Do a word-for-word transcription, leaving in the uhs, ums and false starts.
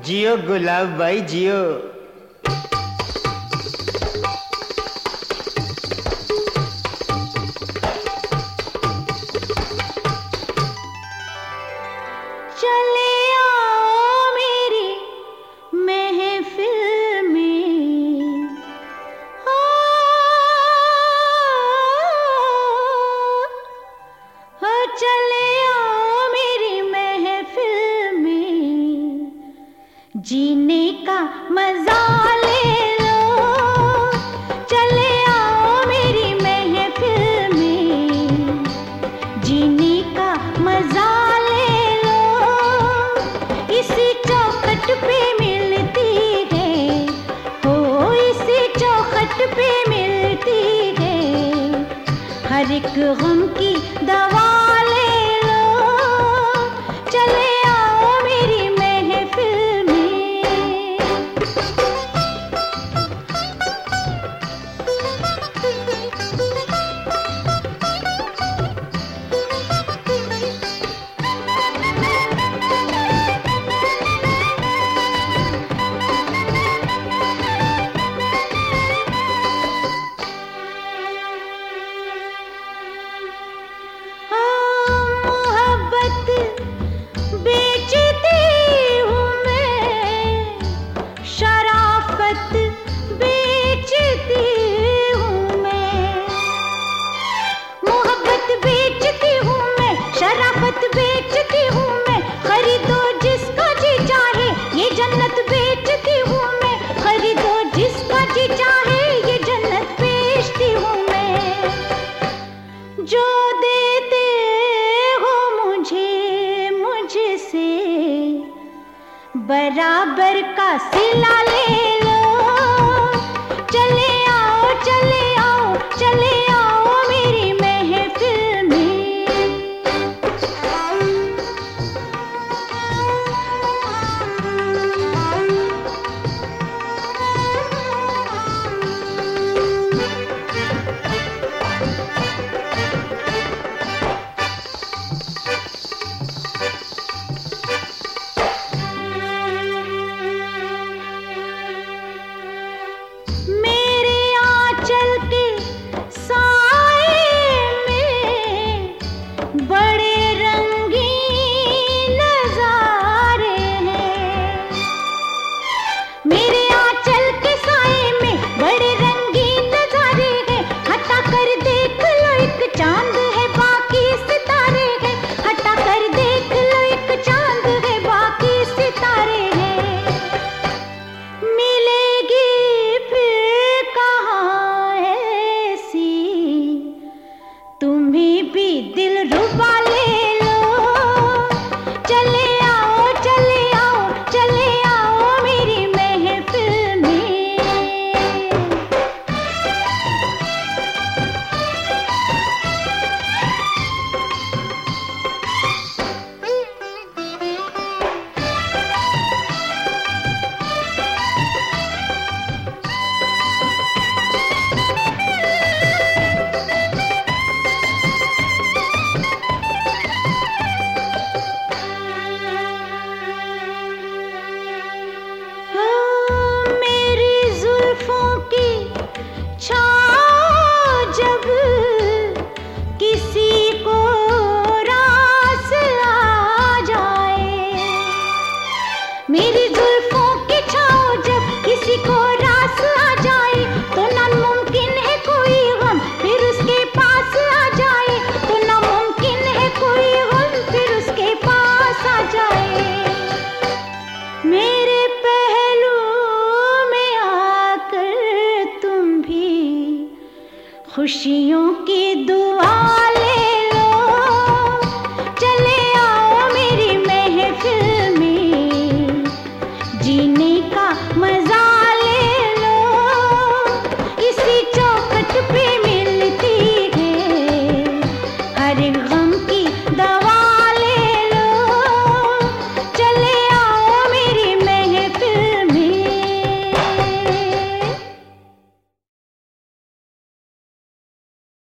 जियो गुलाब भाई जियो। चले आओ मेरी महफिल में, हो, हो चले आओ मेरी महफिल में, जीने का मजा ले लो। चले आओ मेरी महफिल में, जीने का मजा पे मिलती है, हो इसी चौखट पे मिलती है, हर एक गम की दवा ले लो। चले आओ मेरी महफिल में। बेचती हूँ मैं, खरीदो जिसका जी चाहे, ये जन्नत बेचती हूँ मैं, खरीदो जिसका जी चाहे, ये जन्नत बेचती हूँ मैं। जो देते हो मुझे मुझसे बराबर का सिला ले लो। चले आओ चले आओ चले आओ मेरी महफिल में। खुशियों